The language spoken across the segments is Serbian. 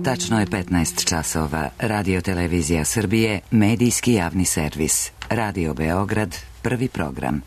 Tačno je 15 časova. Radio Televizija Srbije, medijski javni servis. Radio Beograd, prvi program.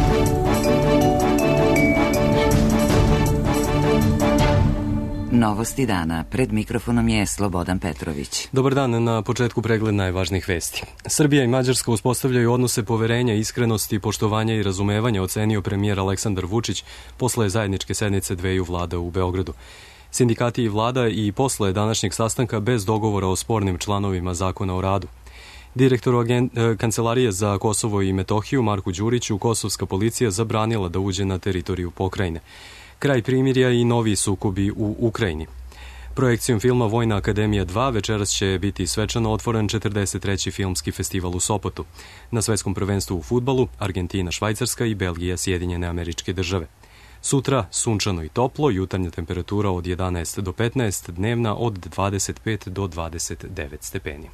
Novosti dana. Pred mikrofonom je Slobodan Petrović. Dobar dan, na početku pregled najvažnijih vesti. Srbija i Mađarska uspostavljaju odnose poverenja, iskrenosti, poštovanja i razumevanja, ocenio premijer Aleksandar Vučić posle zajedničke sednice dveju vlada u Beogradu. Sindikati i vlada i posle današnjeg sastanka bez dogovora o spornim članovima Zakona o radu. Direktoru Kancelarije za Kosovo i Metohiju Marku Đuriću kosovska policija zabranila da uđe na teritoriju pokrajine. Kraj primirja i novi sukobi u Ukrajini. Projekcijom filma Vojna akademija 2 večeras će biti svečano otvoren 43. filmski festival u Sopotu. Na svetskom prvenstvu u fudbalu Argentina, Švajcarska i Belgija, Sjedinjene Američke Države. Sutra sunčano i toplo, jutarnja temperatura od 11 do 15, dnevna od 25 do 29 stepeni.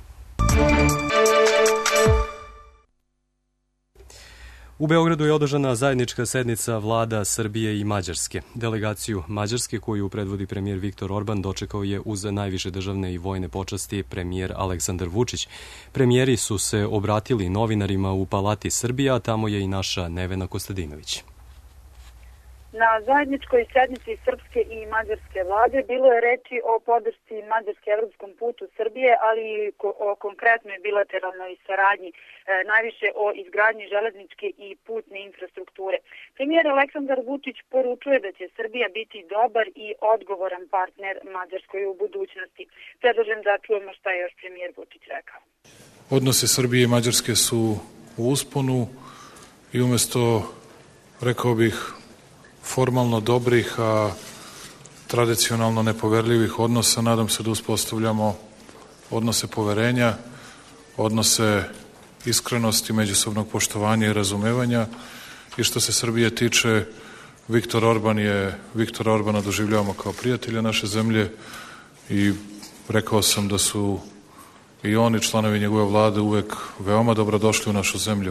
U Beogradu je održana zajednička sednica vlada Srbije i Mađarske. Delegaciju Mađarske, koju predvodi premijer Viktor Orban, dočekao je uz najviše državne i vojne počasti premijer Aleksandar Vučić. Premijeri su se obratili novinarima u Palati Srbija, a tamo je i naša Nevena Kostadinović. Na zajedničkoj sednici srpske i mađarske vlade bilo je reči o podršci Mađarske evropskom putu Srbije, ali i o konkretnoj bilateralnoj saradnji, najviše o izgradnji železničke i putne infrastrukture. Premijer Aleksandar Vučić poručuje da će Srbija biti dobar i odgovoran partner Mađarskoj u budućnosti. Predlažem da čujemo šta je još premijer Vučić rekao. Odnose Srbije i Mađarske su u usponu i umesto, rekao bih, formalno dobrih, a tradicionalno nepoverljivih odnosa, nadam se da uspostavljamo odnose poverenja, odnose iskrenosti, međusobnog poštovanja i razumevanja. I što se Srbije tiče, Viktora Orbana doživljavamo kao prijatelja naše zemlje i rekao sam da su i oni, članovi njegove vlade, uvek veoma dobrodošli u našu zemlju.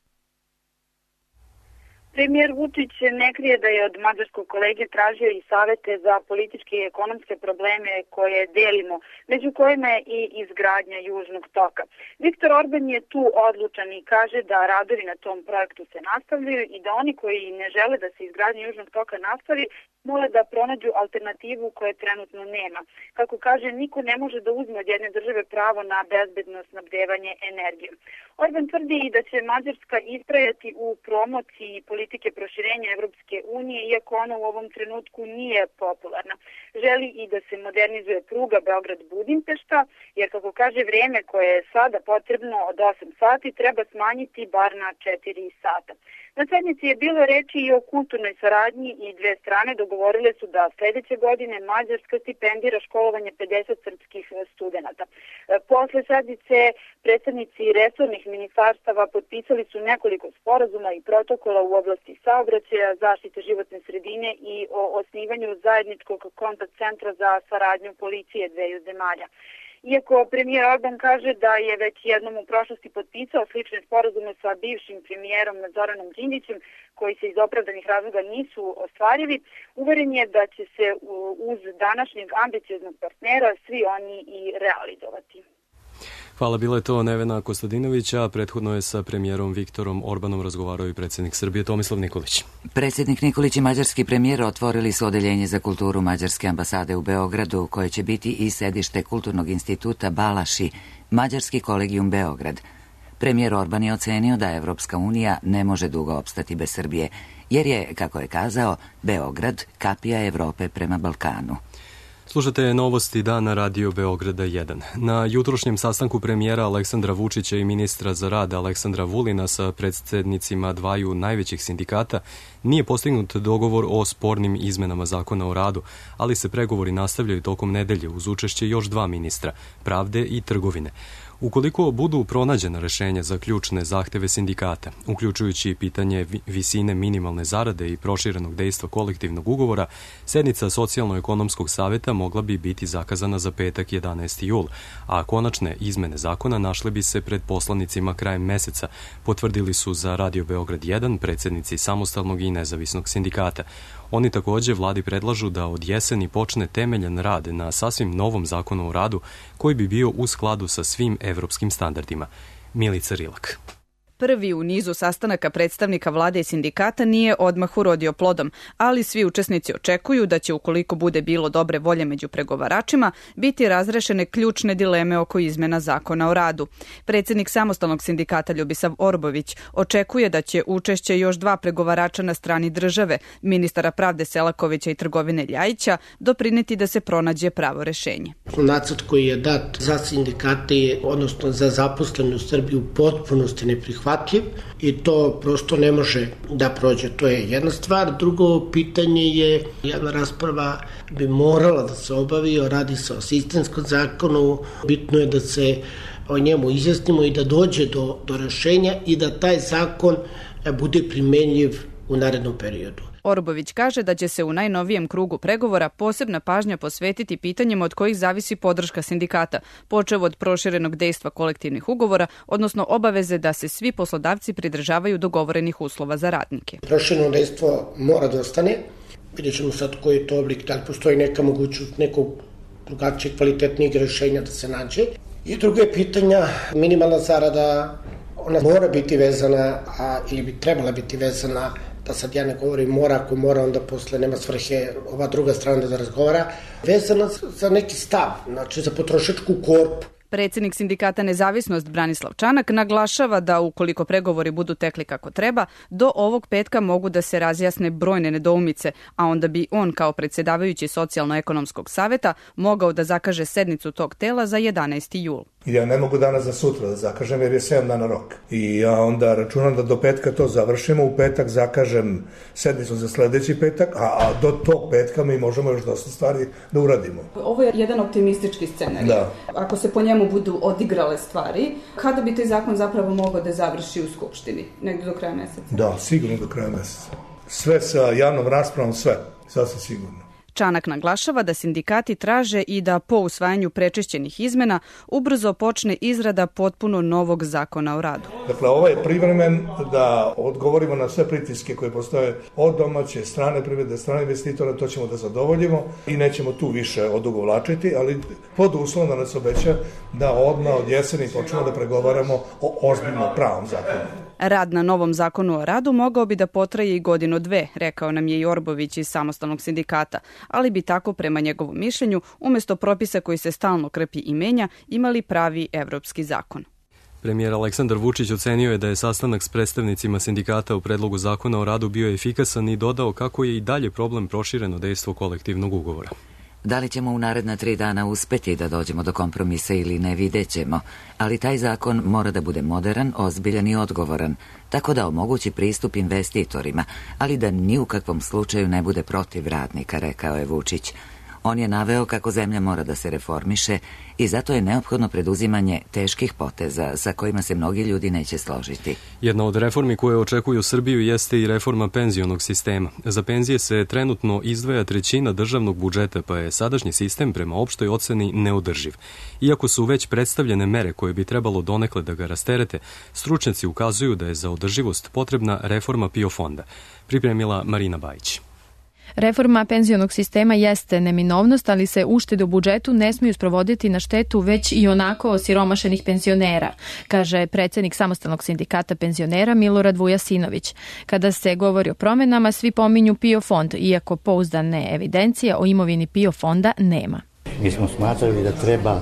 Premijer Vučić ne krije da je od mađarskog kolege tražio i savete za političke i ekonomske probleme koje delimo, među kojima je i izgradnja Južnog toka. Viktor Orban je tu odlučan i kaže da radovi na tom projektu se nastavljaju i da oni koji ne žele da se izgradnja Južnog toka nastavi, mole da pronađu alternativu koje trenutno nema. Kako kaže, niko ne može da uzme od jedne države pravo na bezbedno snabdevanje energijom. Orban tvrdi i da će Mađarska istrajati u promociji politike proširenja Evropske unije, iako ona u ovom trenutku nije popularna. Želi i da se modernizuje pruga Beograd-Budimpešta, jer kako kaže, vreme koje je sada potrebno od 8 sati treba smanjiti bar na 4 sata. Na sednici je bilo reči i o kulturnoj saradnji i dve strane dogovorile su da sledeće godine Mađarska stipendira školovanje 50 srpskih studenata. Posle sednice predstavnici resornih ministarstava potpisali su nekoliko sporazuma i protokola u oblasti saobraćaja, zaštite životne sredine i o osnivanju zajedničkog kontakt centra za saradnju policije dveju zemalja. Iako premijer Orban kaže da je već jednom u prošlosti potpisao slične sporazume sa bivšim premijerom Zoranom Đinđićem, koji se iz opravdanih razloga nisu ostvarili, uveren je da će se uz današnjeg ambicioznog partnera svi oni i realizovati. Hvala, bila je to Nevena Kostadinović, a prethodno je sa premijerom Viktorom Orbanom razgovarao i predsjednik Srbije Tomislav Nikolić. Predsjednik Nikolić i mađarski premijer otvorili su odeljenje za kulturu Mađarske ambasade u Beogradu, koje će biti i sedište Kulturnog instituta Balaši, Mađarski kolegijum Beograd. Premijer Orban je ocenio da Evropska unija ne može dugo opstati bez Srbije, jer je, kako je kazao, Beograd kapija Evrope prema Balkanu. Slušate novosti dana Radio Beograda 1. Na jutrošnjem sastanku premijera Aleksandra Vučića i ministra za rad Aleksandra Vulina sa predsednicima dvaju najvećih sindikata nije postignut dogovor o spornim izmenama Zakona o radu, ali se pregovori nastavljaju tokom nedelje uz učešće još dva ministra, pravde i trgovine. Ukoliko budu pronađena rešenja za ključne zahteve sindikata, uključujući pitanje visine minimalne zarade i proširenog dejstva kolektivnog ugovora, sednica Socijalno-ekonomskog saveta mogla bi biti zakazana za petak 11. jul, a konačne izmene zakona našle bi se pred poslanicima krajem meseca, potvrdili su za Radio Beograd 1 predsednici samostalnog i nezavisnog sindikata. Oni takođe vladi predlažu da od jeseni počne temeljan rad na sasvim novom zakonu o radu koji bi bio u skladu sa svim evropskim standardima. Milica Rilak. Prvi u nizu sastanaka predstavnika vlade i sindikata nije odmah urodio plodom, ali svi učesnici očekuju da će, ukoliko bude bilo dobre volje među pregovaračima, biti razrešene ključne dileme oko izmena zakona o radu. Predsjednik samostalnog sindikata Ljubisav Orbović očekuje da će učešće još 2 pregovarača na strani države, ministara pravde Selakovića i trgovine Ljajića, doprineti da se pronađe pravo rešenje. Nacrt koji je dat za sindikate, odnosno za zaposlene u Srbiji, u potpunosti neprihvatljiv i to prosto ne može da prođe. To je jedna stvar. Drugo pitanje je, jedna rasprava bi morala da se obavi, radi se o sistemskom zakonu, bitno je da se o njemu izjasnimo i da dođe do rešenja i da taj zakon bude primenjiv u narednom periodu. Orbović kaže da će se u najnovijem krugu pregovora posebna pažnja posvetiti pitanjima od kojih zavisi podrška sindikata, počev od proširenog dejstva kolektivnih ugovora, odnosno obaveze da se svi poslodavci pridržavaju dogovorenih uslova za radnike. Prošireno dejstvo mora da ostane. Vidjet ćemo sad koji je to oblik, da li postoji neka mogućnost nekog drugačijeg, kvalitetnijeg rešenja da se nađe. I drugo je pitanja, minimalna zarada, ona mora biti vezana, ili bi trebala biti vezana, da sad ja ne govorim mora, ako mora onda posle nema svrhe ova druga strana da razgovara, vezana za neki stav, znači za potrošačku korpu. Predsjednik sindikata Nezavisnost Branislav Čanak naglašava da ukoliko pregovori budu tekli kako treba, do ovog petka mogu da se razjasne brojne nedoumice, a onda bi on kao predsjedavajući Socijalno-ekonomskog saveta mogao da zakaže sednicu tog tela za 11. jul. Ja ne mogu danas za sutra da zakažem jer je 7 dana rok. I ja onda računam da do petka to završimo, u petak zakažem sednicu za sledeći petak, a do tog petka mi možemo još dosta stvari da uradimo. Ovo je jedan optimistički scenarij. Da. Ako se po njemu budu odigrale stvari, kada bi taj zakon zapravo mogao da završi u Skupštini? Negdje do kraja meseca? Da, sigurno do kraja meseca. Sve sa javnom raspravom, sve. Sasvim sigurno. Čanak naglašava da sindikati traže i da po usvajanju prečišćenih izmena ubrzo počne izrada potpuno novog zakona o radu. Dakle, ovo je privremen da odgovorimo na sve pritiske koje postoje od domaće, strane privrede, strane investitora, to ćemo da zadovoljimo i nećemo tu više odugovlačiti, ali pod uslovom da nas obeća da odmah od jeseni počnemo da pregovaramo o ozbiljnom pravom zakonu. Rad na novom zakonu o radu mogao bi da potraje i 1-2 godine, rekao nam je i Orbović iz samostalnog sindikata, ali bi tako, prema njegovom mišljenju, umjesto propisa koji se stalno krpi i menja, imali pravi evropski zakon. Premijer Aleksandar Vučić ocenio je da je sastanak s predstavnicima sindikata u predlogu zakona o radu bio efikasan i dodao kako je i dalje problem prošireno dejstvo kolektivnog ugovora. Da li ćemo u naredna 3 dana uspeti da dođemo do kompromisa ili ne, vidjet ćemo, ali taj zakon mora da bude moderan, ozbiljan i odgovoran, tako da omogući pristup investitorima, ali da ni u kakvom slučaju ne bude protiv radnika, rekao je Vučić. On je naveo kako zemlja mora da se reformiše i zato je neophodno preduzimanje teških poteza sa kojima se mnogi ljudi neće složiti. Jedna od reformi koje očekuju Srbiju jeste i reforma penzionog sistema. Za penzije se trenutno izdvaja 1/3 državnog budžeta, pa je sadašnji sistem prema opštoj oceni neodrživ. Iako su već predstavljene mere koje bi trebalo donekle da ga rasterete, stručnjaci ukazuju da je za održivost potrebna reforma PIO fonda. Pripremila Marina Bajić. Reforma penzionog sistema jeste neminovnost, ali se uštede u budžetu ne smiju sprovoditi na štetu već i onako osiromašenih penzionera, kaže predsjednik samostalnog sindikata penzionera Milorad Vujasinović. Kada se govori o promenama, svi pominju PIO fond, iako pouzdane evidencije o imovini PIO fonda nema. Mi smo smatrali da treba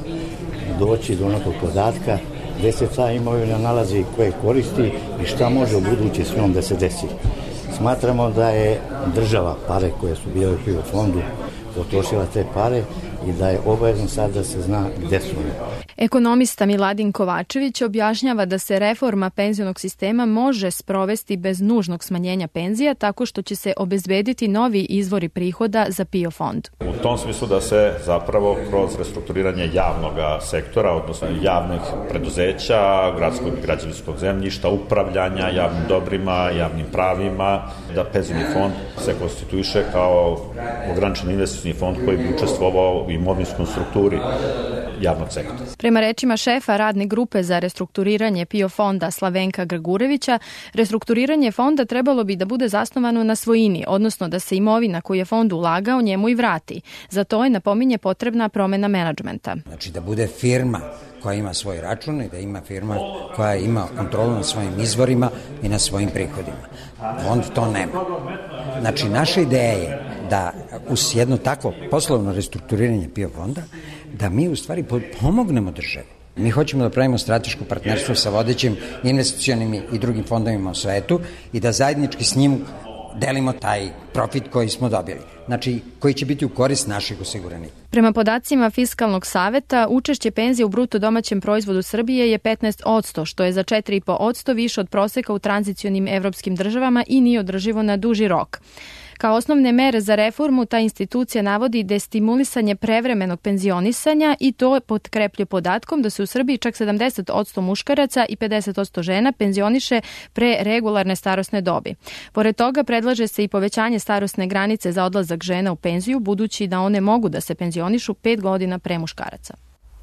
doći do nekog podatka gde se ta imovina nalazi, koje koristi i šta može u buduće s njom da se desi. Smatramo da je država pare koje su bile u PIO fondu potrošila te pare i da je obavezno sad da se zna gde su. Ekonomista Miladin Kovačević objašnjava da se reforma penzionog sistema može sprovesti bez nužnog smanjenja penzija tako što će se obezbediti novi izvori prihoda za PIO fond. U tom smislu da se zapravo kroz restrukturiranje javnog sektora, odnosno javnih preduzeća, gradskog i građevinskog zemljišta, upravljanja javnim dobrima, javnim pravima, da penzioni fond se konstituiše kao ograničeni investicioni fond koji bi učestvovao u imovinskom strukturi javnog sektora. Prema rečima šefa radne grupe za restrukturiranje PIO fonda Slavenka Grgurevića, restrukturiranje fonda trebalo bi da bude zasnovano na svojini, odnosno da se imovina koju je fond ulagao njemu i vrati. Za to je, napominje, potrebna promena menadžmenta. Znači da bude firma koja ima svoj račun i da ima firma koja ima kontrolu nad svojim izvorima i na svojim prihodima. Fond to nema. Znači naša ideja je da uz jedno takvo poslovno restrukturiranje PIO fonda, da mi u stvari pomognemo državi. Mi hoćemo da pravimo strateško partnerstvo sa vodećim investicionim i drugim fondovima u svetu i da zajednički s njim delimo taj profit koji smo dobili, znači koji će biti u korist naših osiguranika. Prema podacima Fiskalnog saveta, učešće penzije u bruto domaćem proizvodu Srbije je 15%, što je za 4,5% više od proseka u tranzicionim evropskim državama i nije održivo na duži rok. Kao osnovne mere za reformu ta institucija navodi destimulisanje prevremenog penzionisanja i to potkreplje podatkom da se u Srbiji čak 70% muškaraca i 50% žena penzioniše pre regularne starosne dobi. Pored toga predlaže se i povećanje starosne granice za odlazak žena u penziju, budući da one mogu da se penzionišu 5 godina pre muškaraca.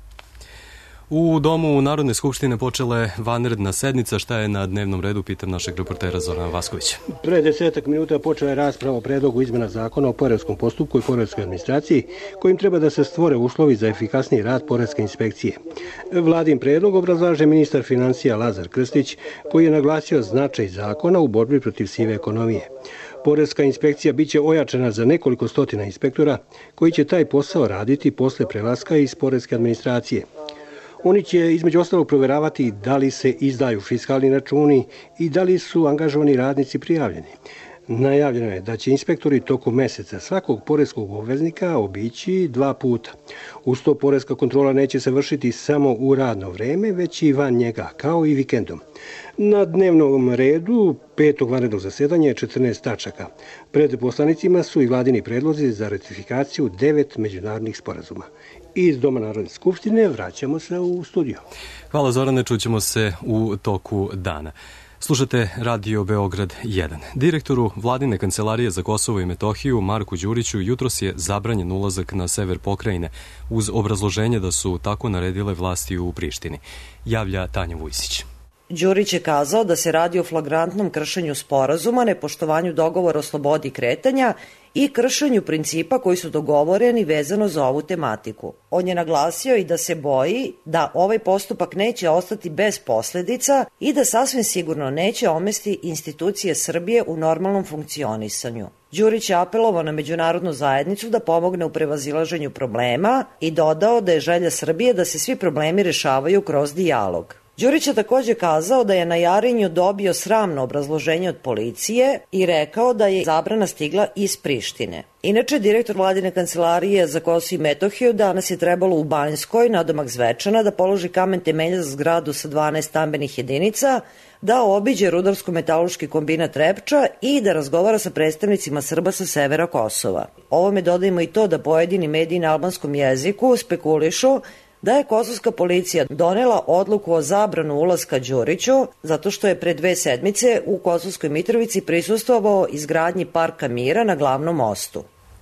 U Domu Narodne skupštine počela je vanredna sednica. Šta je na dnevnom redu, pitam našeg reportera Zorana Vaskovića. Pre 10 minuta počela je rasprava o predlogu izmena zakona o poreskom postupku i poreskoj administraciji, kojim treba da se stvore uslovi za efikasniji rad poreske inspekcije. Vladin predlog obrazlaže ministar financija Lazar Krstić, koji je naglasio značaj zakona u borbi protiv sive ekonomije. Poreska inspekcija biće ojačana za nekoliko stotina inspektora koji će taj posao raditi posle prelaska iz poreske administracije. Oni će između ostalog proveravati da li se izdaju fiskalni računi i da li su angažovani radnici prijavljeni. Najavljeno je da će inspektori tokom meseca svakog poreskog obveznika obići 2 puta. Uz to poreska kontrola neće se vršiti samo u radno vreme, već i van njega, kao i vikendom. Na dnevnom redu 5. vanrednog zasedanja je 14 tačaka. Pred poslanicima su i vladini predlozi za ratifikaciju 9 međunarodnih sporazuma. Iz Doma Narodne skupštine vraćamo se u studio. Hvala Zorane, čućemo se u toku dana. Slušate Radio Beograd 1. Direktoru Vladine kancelarije za Kosovo i Metohiju Marku Đuriću jutros je zabranjen ulazak na sever pokrajine uz obrazloženje da su tako naredile vlasti u Prištini. Javlja Tanja Vujsić. Đurić je kazao da se radi o flagrantnom kršenju sporazuma, nepoštovanju dogovora o slobodi kretanja i kršenju principa koji su dogovoreni vezano za ovu tematiku. On je naglasio i da se boji da ovaj postupak neće ostati bez posledica i da sasvim sigurno neće omesti institucije Srbije u normalnom funkcionisanju. Đurić je apelovao na međunarodnu zajednicu da pomogne u prevazilaženju problema i dodao da je želja Srbije da se svi problemi rešavaju kroz dijalog. Đurić je takođe kazao da je na Jarinju dobio sramno obrazloženje od policije i rekao da je zabrana stigla iz Prištine. Inače, direktor Vladine kancelarije za Kosovo i Metohiju danas je trebalo u Banjskoj, nadomak Zvečana, da položi kamen temelja za zgradu sa 12 stambenih jedinica, da obiđe rudarsko-metaloški kombinat Trepča i da razgovara sa predstavnicima Srba sa severa Kosova. Ovome dodajemo i to da pojedini mediji na albanskom jeziku spekulišu da je kosovska policija donela odluku o zabranu ulaska Đuriću zato što je pre 2 sedmice u Kosovskoj Mitrovici prisustvovao izgradnji Parka mira na glavnom mostu.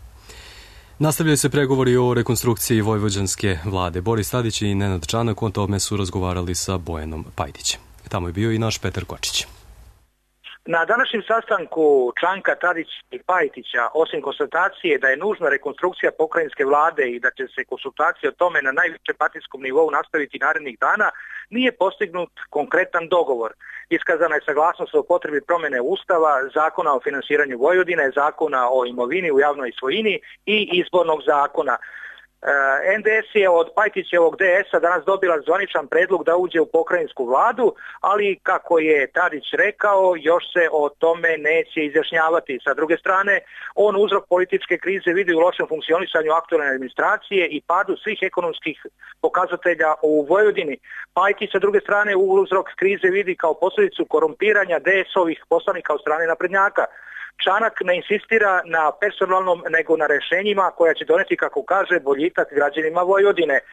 Nastavljaju se pregovori o rekonstrukciji vojvođanske vlade. Boris Tadić i Nenad Čanak o tome su razgovarali sa Bojanom Pajtićem. Tamo je bio i naš Petar Kočić. Na današnjem sastanku Čanka, Tadića i Pajtića, osim konstatacije da je nužna rekonstrukcija pokrajinske vlade i da će se konsultacije o tome na najvišem partijskom nivou nastaviti narednih dana, nije postignut konkretan dogovor. Iskazana je saglasnost o potrebi promene Ustava, zakona o finansiranju Vojvodine, zakona o imovini u javnoj svojini i izbornog zakona. NDS je od Pajtićevog DS-a danas dobila zvaničan predlog da uđe u pokrajinsku vladu, ali kako je Tadić rekao, još se o tome neće izjašnjavati. Sa druge strane, on uzrok političke krize vidi u lošem funkcionisanju aktualne administracije i padu svih ekonomskih pokazatelja u Vojvodini. Pajtić sa druge strane uzrok krize vidi kao posljedicu korumpiranja DS-ovih poslanika od strane naprednjaka. Čanak ne insistira na personalnom nego na rešenjima koja će doneti, kako kaže, boljitak građanima Vojvodine.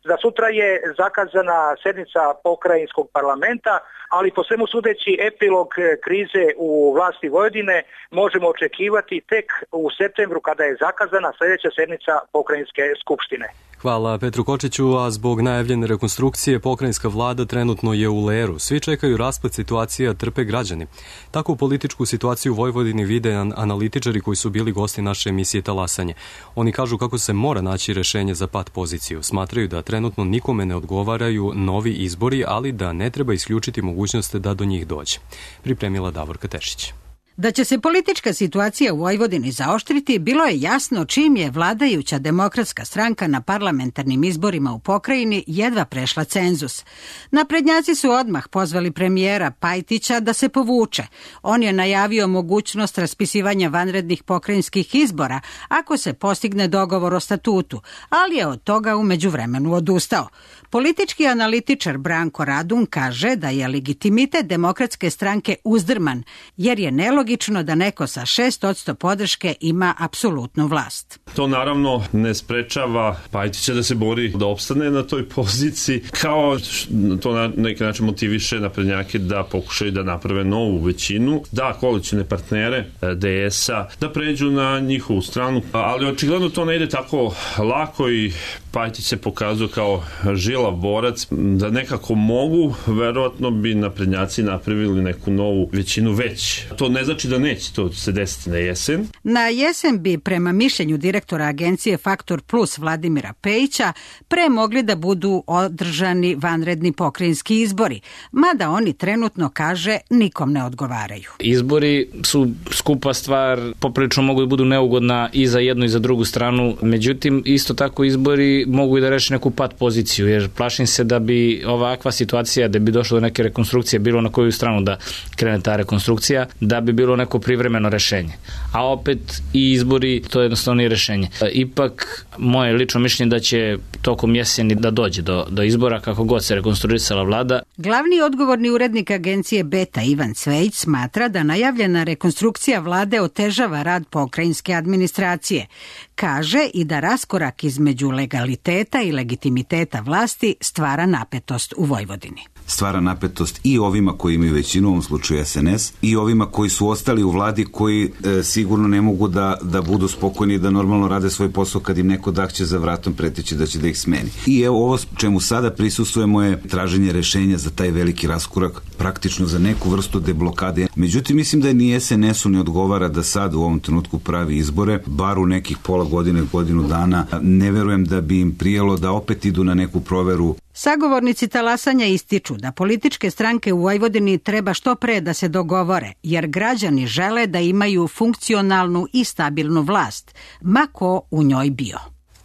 Za sutra je zakazana sednica pokrajinskog parlamenta, ali po svemu sudeći epilog krize u vlasti Vojvodine možemo očekivati tek u septembru kada je zakazana sljedeća sednica pokrajinske skupštine. Hvala Petru Kočiću, a zbog najavljene rekonstrukcije pokrajinska vlada trenutno je u leru. Svi čekaju rasplet situacija, trpe građani. Takvu političku situaciju u Vojvodini vide analitičari koji su bili gosti naše emisije Talasanje. Oni kažu kako se mora naći rešenje za pat poziciju. Smatraju da trenutno nikome ne odgovaraju novi izbori, ali da ne treba isključiti mogućnost da do njih dođe. Pripremila Davorka Tešić. Da će se politička situacija u Vojvodini zaoštriti, bilo je jasno čim je vladajuća Demokratska stranka na parlamentarnim izborima u pokrajini jedva prešla cenzus. Naprednjaci su odmah pozvali premijera Pajtića da se povuče. On je najavio mogućnost raspisivanja vanrednih pokrajinskih izbora ako se postigne dogovor o statutu, ali je od toga u međuvremenu odustao. Politički analitičar Branko Radun kaže da je legitimitet Demokratske stranke uzdrman, jer je nelogično da neko sa 6% podrške ima apsolutnu vlast. To naravno ne sprečava Pajtića da se bori da opstane na toj poziciji, kao to na neki način motiviše naprednjake da pokušaju da naprave novu većinu, da koalicijne partnere DS-a da pređu na njihovu stranu, ali očigledno to ne ide tako lako i Pajtić se pokazuje kao žilav borac, da nekako mogu, verovatno bi naprednjaci napravili neku novu većinu već. To ne znači da neće to se desiti na jesen. Na jesen bi, prema mišljenju direktora agencije Faktor Plus Vladimira Pejića, pre mogli da budu održani vanredni pokrajinski izbori, mada oni trenutno, kaže, nikom ne odgovaraju. Izbori su skupa stvar, poprilično mogu da budu neugodna i za jednu i za drugu stranu, međutim, isto tako izbori mogu i da reši neku pat poziciju, jer plašim se da bi ovakva situacija, da bi došlo do neke rekonstrukcije, bilo na koju stranu da krene ta rekonstrukcija, da bi bilo neko privremeno rešenje. A opet i izbori, to je jednostavno nije rešenje. Ipak, moje lično mišljenje da će tokom jeseni da dođe do izbora, kako god se rekonstruisala vlada. Glavni odgovorni urednik agencije Beta Ivan Cvejić smatra da najavljena rekonstrukcija vlade otežava rad pokrajinske administracije. Kaže i da raskorak između legaliteta i legitimiteta vlasti stvara napetost u Vojvodini. Stvara napetost i ovima koji imaju većinu, u ovom slučaju SNS, i ovima koji su ostali u vladi, koji sigurno ne mogu da budu spokojni i da normalno rade svoj posao kad im neko dahće za vratom preteći da će da ih smeni. I evo ovo čemu sada prisustujemo je traženje rešenja za taj veliki raskorak, praktično za neku vrstu deblokade. Međutim, mislim da ni SNS-u ne odgovara da sad u ovom trenutku pravi izbore, bar u nekih pola godine, godinu dana. Ne verujem da bi im prijelo da opet idu na neku proveru. Sagovornici talasanja ističu da političke stranke u Vojvodini treba što pre da se dogovore, jer građani žele da imaju funkcionalnu i stabilnu vlast, ma ko u njoj bio.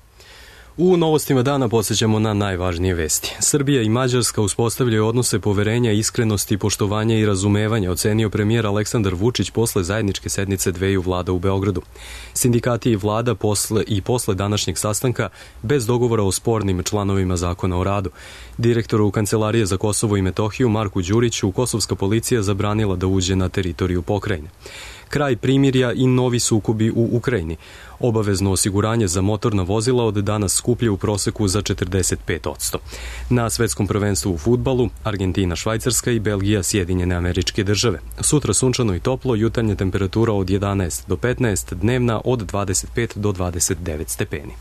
U novostima dana podsjećamo na najvažnije vesti. Srbija i Mađarska uspostavljaju odnose poverenja, iskrenosti, poštovanja i razumevanja, ocenio premijer Aleksandar Vučić posle zajedničke sednice dveju vlada u Beogradu. Sindikati i vlada posle današnjeg sastanka bez dogovora o spornim članovima zakona o radu. Direktoru Kancelarije za Kosovo i Metohiju Marku Đuriću kosovska policija zabranila da uđe na teritoriju pokrajine. Kraj primirja i novi sukobi u Ukrajini. Obavezno osiguranje za motorna vozila od danas skuplje u proseku za 45%. Na svetskom prvenstvu u fudbalu Argentina, Švajcarska i Belgija, Sjedinjene Američke Države. Sutra sunčano i toplo, jutarnja temperatura od 11 do 15, dnevna od 25 do 29 stepeni.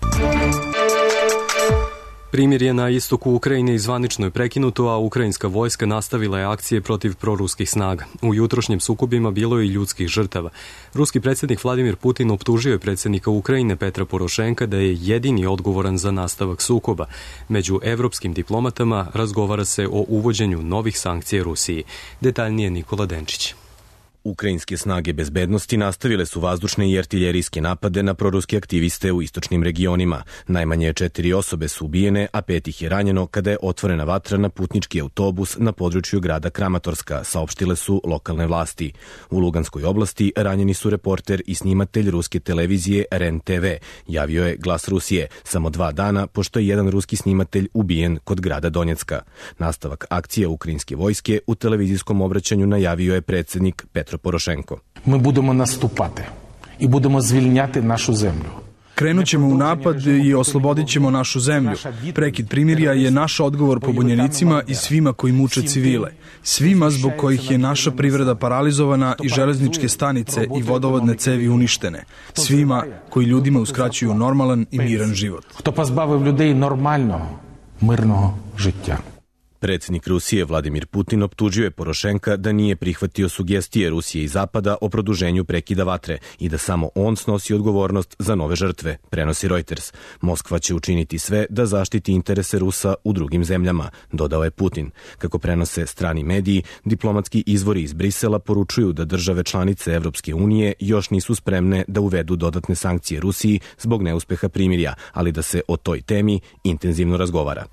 Primirje na istoku Ukrajine zvanično je prekinuto, a ukrajinska vojska nastavila je akcije protiv proruskih snaga. U jutrošnjim sukobima bilo je i ljudskih žrtava. Ruski predsjednik Vladimir Putin optužio je predsjednika Ukrajine Petra Porošenka da je jedini odgovoran za nastavak sukoba. Među evropskim diplomatama razgovara se o uvođenju novih sankcija Rusiji. Detaljnije Nikola Denčić. Ukrajinske snage bezbednosti nastavile su vazdušne i artiljerijske napade na proruske aktiviste u istočnim regionima. Najmanje 4 osobe su ubijene, a 5 ih je ranjeno kada je otvorena vatra na putnički autobus na području grada Kramatorska, saopštile su lokalne vlasti. U Luganskoj oblasti ranjeni su reporter i snimatelj ruske televizije REN TV, javio je Glas Rusije, samo 2 dana pošto je jedan ruski snimatelj ubijen kod grada Donjecka. Nastavak akcije ukrajinske vojske u televizijskom obraćanju najavio je predsjednik Petro Порошенко. Ми будемо наступати і будемо звільняти нашу землю. Krenut ćemo u napad i oslobodit ćemo našu zemlju. Prekid primirja je naš odgovor pobunjenicima i svima koji muče civile. Svima zbog kojih je naša privreda paralizovana i železničke stanice i vodovodne cevi uništene. Svima koji ljudima uskraćuju normalan i miran život. Хто позбавив людей нормального, мирного життя. Predsjednik Rusije Vladimir Putin optužio je Porošenka da nije prihvatio sugestije Rusije i Zapada o produženju prekida vatre i da samo on snosi odgovornost za nove žrtve, prenosi Reuters. Moskva će učiniti sve da zaštiti interese Rusa u drugim zemljama, dodao je Putin. Kako prenose strani mediji, diplomatski izvori iz Brisela poručuju da države članice Evropske unije još nisu spremne da uvedu dodatne sankcije Rusiji zbog neuspeha primirja, ali da se o toj temi intenzivno razgovara.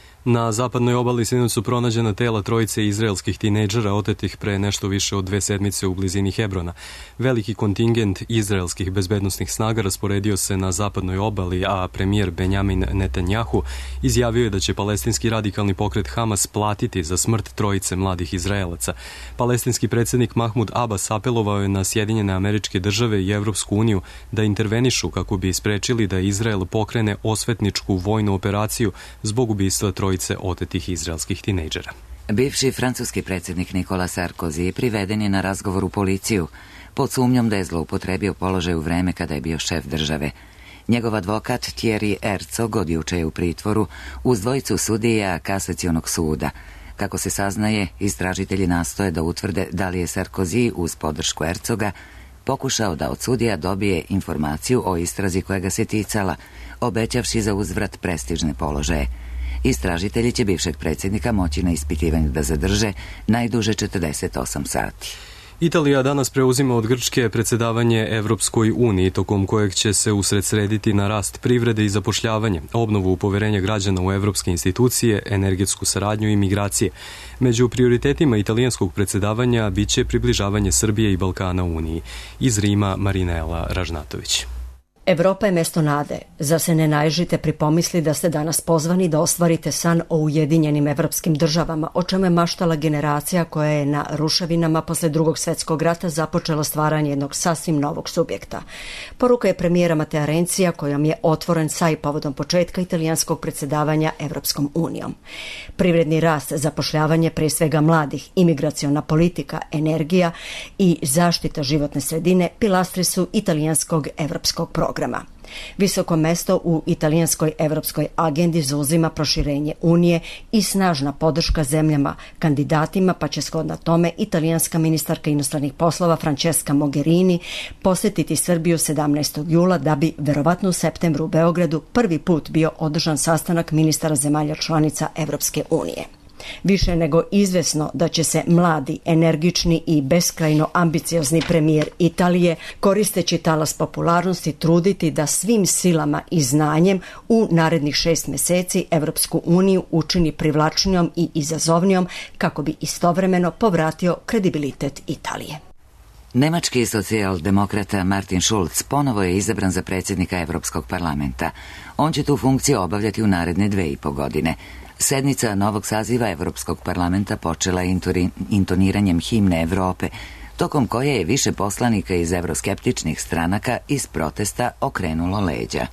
Na zapadnoj obali sinoć su pronađena tela trojice izraelskih tinejdžera otetih pre nešto više od 2 sedmice u blizini Hebrona. Veliki kontingent izraelskih bezbednosnih snaga rasporedio se na zapadnoj obali, a premijer Benjamin Netanjahu izjavio je da će palestinski radikalni pokret Hamas platiti za smrt trojice mladih Izraelaca. Palestinski predsjednik Mahmud Abbas apelovao je na Sjedinjene Američke Države i Evropsku uniju da intervenišu kako bi sprečili da Izrael pokrene osvetničku vojnu operaciju zbog ubistva trojice otetih izraelskih tinejdžera. Bivši francuski predsjednik Nicolas Sarkozy priveden je na razgovor u policiju pod sumnjom da je zloupotrebio položaj u vreme kada je bio šef države. Njegov advokat Thierry Herzog od juče je u pritvoru uz dvojicu sudija Kasacionog suda. Kako se saznaje, istražitelji nastoje da utvrde da li je Sarkozy uz podršku Herzoga pokušao da od sudija dobije informaciju o istrazi koja ga se ticala, obećavši za uzvrat prestižne položaje. Istražitelji će bivšeg predsjednika moći na ispitivanju da zadrže najduže 48 sati. Italija danas preuzima od Grčke predsjedavanje Evropskoj uniji, tokom kojeg će se usredsrediti na rast privrede i zapošljavanje, obnovu poverenja građana u evropske institucije, energetsku saradnju i migracije. Među prioritetima italijanskog predsjedavanja biće približavanje Srbije i Balkana uniji. Iz Rima Marinela Ražnatović. Evropa je mesto nade. Zar se ne naježite pri pomisli da ste danas pozvani da ostvarite san o ujedinjenim evropskim državama, o čemu je maštala generacija koja je na ruševinama posle Drugog svjetskog rata započela stvaranje jednog sasvim novog subjekta. Poruka je premijera Matea Renzija kojom je otvoren saj povodom početka italijanskog predsjedavanja Evropskom unijom. Privredni rast, zapošljavanje pre svega mladih, imigraciona politika, energija i zaštita životne sredine pilastri su italijanskog evropskog programa. Visoko mesto u italijanskoj evropskoj agendi zauzima proširenje Unije i snažna podrška zemljama kandidatima, pa će shodno tome italijanska ministarka inostranih poslova Francesca Mogherini posjetiti Srbiju 17. jula da bi verovatno u septembru u Beogradu prvi put bio održan sastanak ministara zemalja članica Evropske unije. Više nego izvesno da će se mladi, energični i beskrajno ambiciozni premijer Italije, koristeći talas popularnosti, truditi da svim silama i znanjem u narednih 6 meseci Evropsku uniju učini privlačnijom i izazovnijom kako bi istovremeno povratio kredibilitet Italije. Nemački socijaldemokrata Martin Schulz ponovo je izabran za predsjednika Evropskog parlamenta. On će tu funkciju obavljati u naredne 2,5 godine. Sednica novog saziva Evropskog parlamenta počela intoniranjem himne Evrope, tokom koje je više poslanika iz evroskeptičnih stranaka iz protesta okrenulo leđa.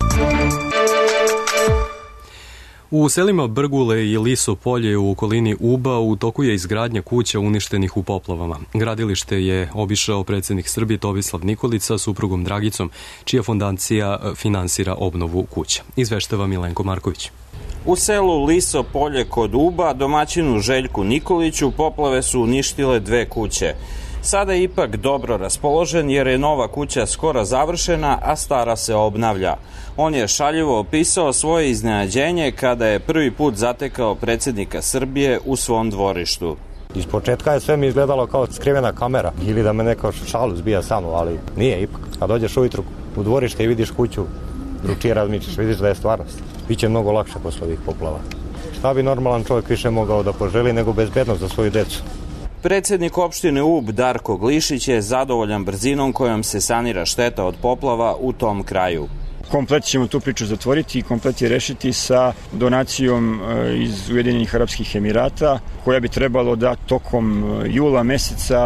U selima Brgule i Liso polje u okolini Uba u toku je izgradnja kuća uništenih u poplavama. Gradilište je obišao predsjednik Srbije Tomislav Nikolić sa suprugom Dragicom, čija fondacija finansira obnovu kuća. Izveštava Milenko Marković. U selu Liso polje kod Uba domaćinu Željku Nikoliću poplave su uništile 2 kuće. Sada je ipak dobro raspoložen jer je nova kuća skoro završena, a stara se obnavlja. On je šaljivo opisao svoje iznenađenje kada je prvi put zatekao predsjednika Srbije u svom dvorištu. Iz početka je sve mi izgledalo kao skrivena kamera ili da me neko šalu zbija samo, ali nije ipak. Kad dođeš ujutru u dvorište i vidiš kuću, drugačije razmišljaš, vidiš da je stvarnost. Biće mnogo lakše posle ovih poplava. Šta bi normalan čovjek više mogao da poželi nego bezbednost za svoju decu? Predsjednik opštine Ub Darko Glišić je zadovoljan brzinom kojom se sanira šteta od poplava u tom kraju. Komplet ćemo tu priču zatvoriti i komplet je rešiti sa donacijom iz Ujedinjenih Arapskih Emirata, koja bi trebalo da tokom jula meseca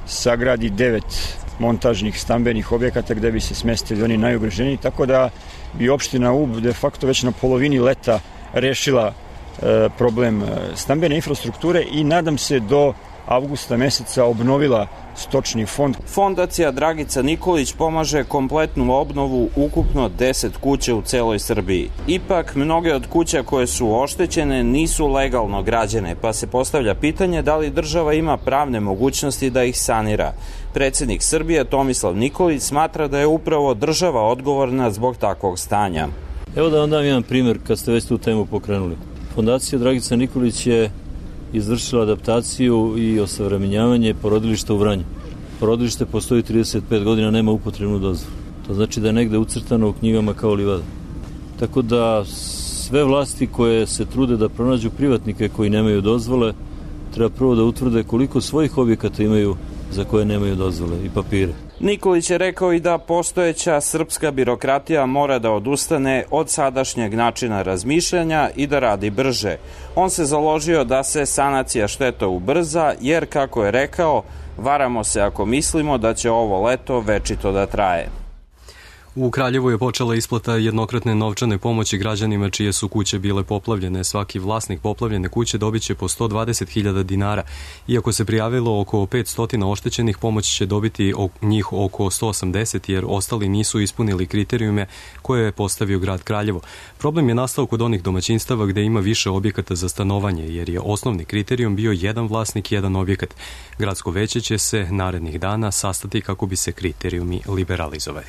sagradi 9 montažnih stambenih objekata gde bi se smestili oni najugroženiji, tako da bi opština Ub de facto već na polovini leta rešila problem stambene infrastrukture i nadam se do avgusta meseca obnovila stočni fond. Fondacija Dragica Nikolić pomaže kompletnu obnovu ukupno 10 kuća u celoj Srbiji. Ipak, mnoge od kuća koje su oštećene nisu legalno građene, pa se postavlja pitanje da li država ima pravne mogućnosti da ih sanira. Predsednik Srbije Tomislav Nikolić smatra da je upravo država odgovorna zbog takvog stanja. Evo da vam dam jedan primer kad ste već tu temu pokrenuli. Fondacija Dragica Nikolić je izvršila adaptaciju i osavremenjavanje porodilišta u Vranju. Porodilište postoji 35 godina, nema upotrebnu dozvolu. To znači da je negde ucrtano u knjigama kao livada. Tako da sve vlasti koje se trude da pronađu privatnike koji nemaju dozvole, treba prvo da utvrde koliko svojih objekata imaju za koje nemaju dozvole i papire. Nikolić je rekao i da postojeća srpska birokratija mora da odustane od sadašnjeg načina razmišljanja i da radi brže. On se založio da se sanacija šteta ubrza, jer, kako je rekao, varamo se ako mislimo da će ovo leto večito da traje. U Kraljevu je počela isplata jednokratne novčane pomoći građanima čije su kuće bile poplavljene. Svaki vlasnik poplavljene kuće dobit će po 120.000 dinara. Iako se prijavilo oko 500 oštećenih, pomoć će dobiti njih oko 180, jer ostali nisu ispunili kriterijume koje je postavio grad Kraljevo. Problem je nastao kod onih domaćinstava gde ima više objekata za stanovanje, jer je osnovni kriterijum bio jedan vlasnik, jedan objekat. Gradsko veće će se narednih dana sastati kako bi se kriterijumi liberalizovali.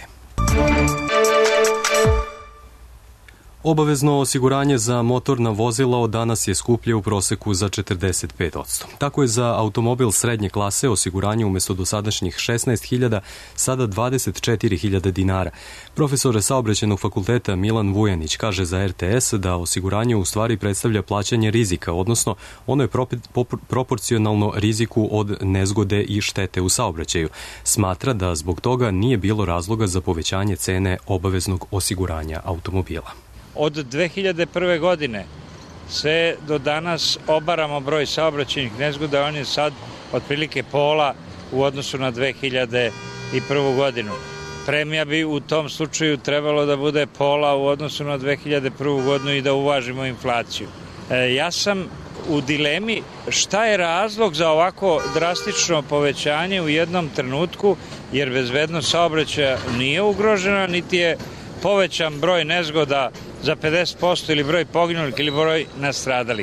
Obavezno osiguranje za motorna vozila od danas je skuplje u proseku za 45%. Tako je za automobil srednje klase osiguranje umesto dosadašnjih 16.000 sada 24.000 dinara. Profesor saobraćajnog fakulteta Milan Vujanić kaže za RTS da osiguranje u stvari predstavlja plaćanje rizika, odnosno ono je proporcionalno riziku od nezgode i štete u saobraćaju. Smatra da zbog toga nije bilo razloga za povećanje cene obaveznog osiguranja automobila. Od 2001. godine sve do danas obaramo broj saobraćajnih nezgoda, on je sad otprilike pola u odnosu na 2001. godinu. Premija bi u tom slučaju trebalo da bude pola u odnosu na 2001. godinu i da uvažimo inflaciju. Ja sam u dilemi šta je razlog za ovako drastično povećanje u jednom trenutku, jer bezbednost saobraćaja nije ugrožena, niti je povećan broj nezgoda za 50% ili broj poginulih ili broj nastradalih.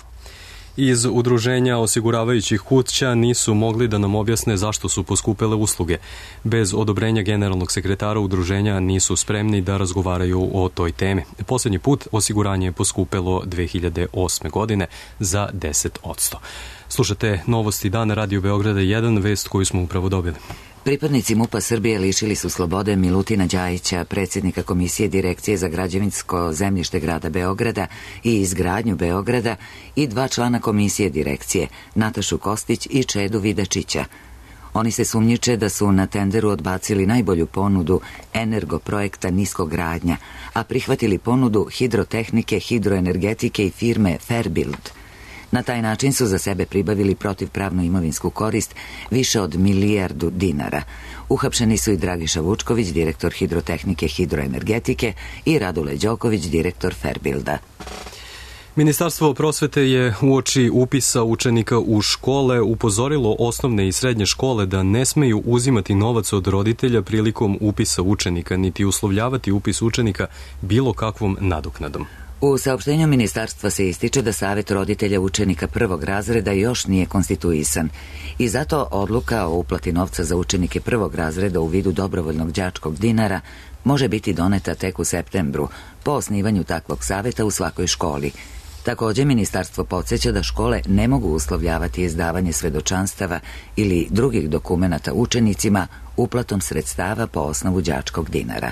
Iz udruženja osiguravajućih kuća nisu mogli da nam objasne zašto su poskupele usluge. Bez odobrenja generalnog sekretara udruženja nisu spremni da razgovaraju o toj temi. Poslednji put osiguranje je poskupelo 2008. godine za 10%. Slušate Novosti dana Radio Beograda 1, vest koju smo upravo dobili. Pripadnici MUP-a Srbije lišili su slobode Milutina Đajića, predsjednika Komisije Direkcije za građevinsko zemljište grada Beograda i izgradnju Beograda, i 2 člana Komisije Direkcije, Natašu Kostić i Čedu Vidačića. Oni se sumnjiče da su na tenderu odbacili najbolju ponudu energoprojekta Niskogradnja, a prihvatili ponudu hidrotehnike, hidroenergetike i firme Fairbuild. Na taj način su za sebe pribavili protivpravnu imovinsku korist više od 1 milijardu dinara. Uhapšeni su i Dragiša Vučković, direktor hidrotehnike, hidroenergetike, i Radule Đoković, direktor Fairbuilda. Ministarstvo prosvete je uoči upisa učenika u škole upozorilo osnovne i srednje škole da ne smeju uzimati novac od roditelja prilikom upisa učenika, niti uslovljavati upis učenika bilo kakvom nadoknadom. U saopštenju ministarstva se ističe da Savet roditelja učenika prvog razreda još nije konstituisan i zato odluka o uplati novca za učenike prvog razreda u vidu dobrovoljnog đačkog dinara može biti doneta tek u septembru, po osnivanju takvog saveta u svakoj školi. Takođe, ministarstvo podsjeća da škole ne mogu uslovljavati izdavanje svedočanstava ili drugih dokumenata učenicima uplatom sredstava po osnovu đačkog dinara.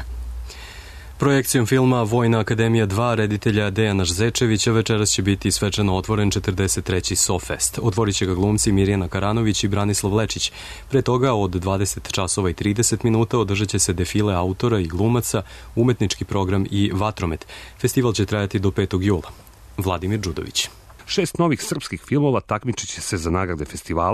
Projekcijom filma Vojna akademija 2 reditelja Dejana Zečevića večeras će biti svečano otvoren 43. SoFest. Otvorit će ga glumci Mirjana Karanović i Branislav Lečić. Pre toga od 20 časova i 30 minuta održat će se defile autora i glumaca, umetnički program i vatromet. Festival će trajati do 5. jula. Vladimir Đudović. 6 novih srpskih filmova takmičit će se za nagrade festivala,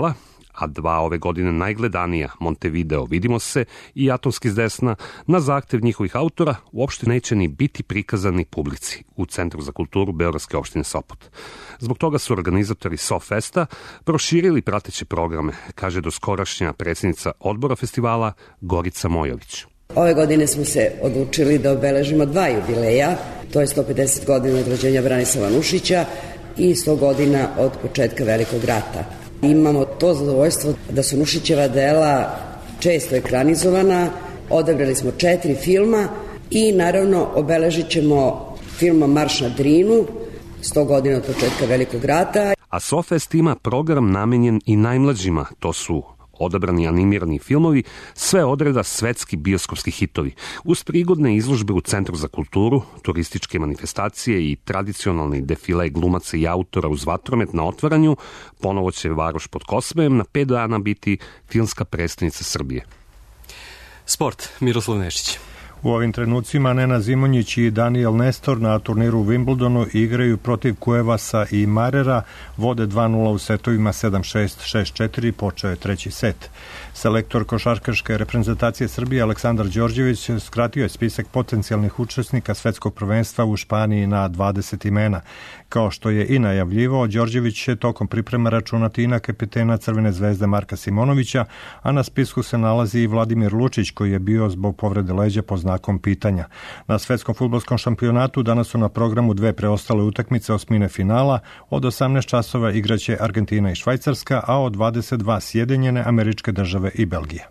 a 2 ove godine najgledanija, Montevideo, Vidimo se i Atomski s desna, na zahtev njihovih autora uopšte neće ni biti prikazani publici u Centru za kulturu Beogradske opštine Sopot. Zbog toga su organizatori SoFesta proširili prateće programe, kaže doskorašnja predsjednica odbora festivala Gorica Mojović. Ove godine smo se odlučili da obeležimo 2 jubileja, to je 150 godina od rođenja Branislava Nušića i 100 godina od početka Velikog rata. Imamo to zadovoljstvo da su Nušićeva dela često ekranizovana, odabrali smo 4 filma i naravno obeležit ćemo filmom Marš na Drinu, 100 godina od početka Velikog rata. A SoFest ima program namenjen i najmlađima, to su odabrani animirani filmovi, sve odreda svetski bioskopski hitovi, uz prigodne izložbe u Centru za kulturu, turističke manifestacije i tradicionalni defile glumaca i autora uz vatromet na otvaranju. Ponovo će Varoš pod Kosmejem na 5 dana biti filmska predstavnica Srbije. Sport, Miroslav Nešić. U ovim trenucima Nenad Zimonjić i Daniel Nestor na turniru u Wimbledonu igraju protiv Cuevasa i Marera, vode 2-0 u setovima 7-6, 6-4, počeo je 3. set. Selektor košarkaške reprezentacije Srbije Aleksandar Đorđević skratio je spisak potencijalnih učesnika svetskog prvenstva u Španiji na 20 imena. Kao što je i najavljivao, Đorđević će tokom priprema računati i na kapitena Crvene zvezde Marka Simonovića, a na spisku se nalazi i Vladimir Lučić, koji je bio zbog povrede leđa pod znakom pitanja. Na svetskom fudbalskom šampionatu danas su na programu 2 preostale utakmice osmine finala. Od 18 časova igraće Argentina i Švajcarska, a od 22 Sjedinjene Američke Države i Belgija.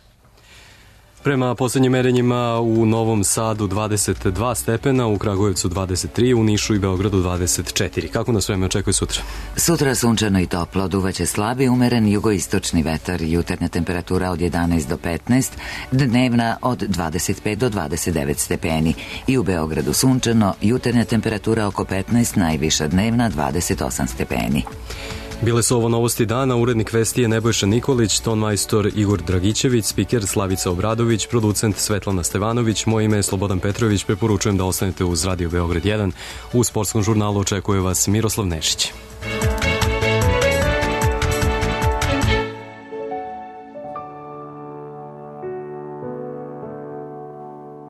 Prema poslednjim merenjima u Novom Sadu 22 stepena, u Kragujevcu 23, u Nišu i Beogradu 24. Kako nas vreme očekuje sutra? Sutra sunčano i toplo, duvaće slabi umeren jugoistočni vetar, jutarnja temperatura od 11 do 15, dnevna od 25 do 29 stepeni. I u Beogradu sunčano, jutarnja temperatura oko 15, najviša dnevna 28 stepeni. Bile su ovo novosti dana, urednik vesti je Nebojša Nikolić, tonmajstor Igor Dragićević, spiker Slavica Obradović, producent Svetlana Stevanović, moje ime je Slobodan Petrović, preporučujem da ostanete uz Radio Beograd 1. U sportskom žurnalu očekuje vas Miroslav Nešić.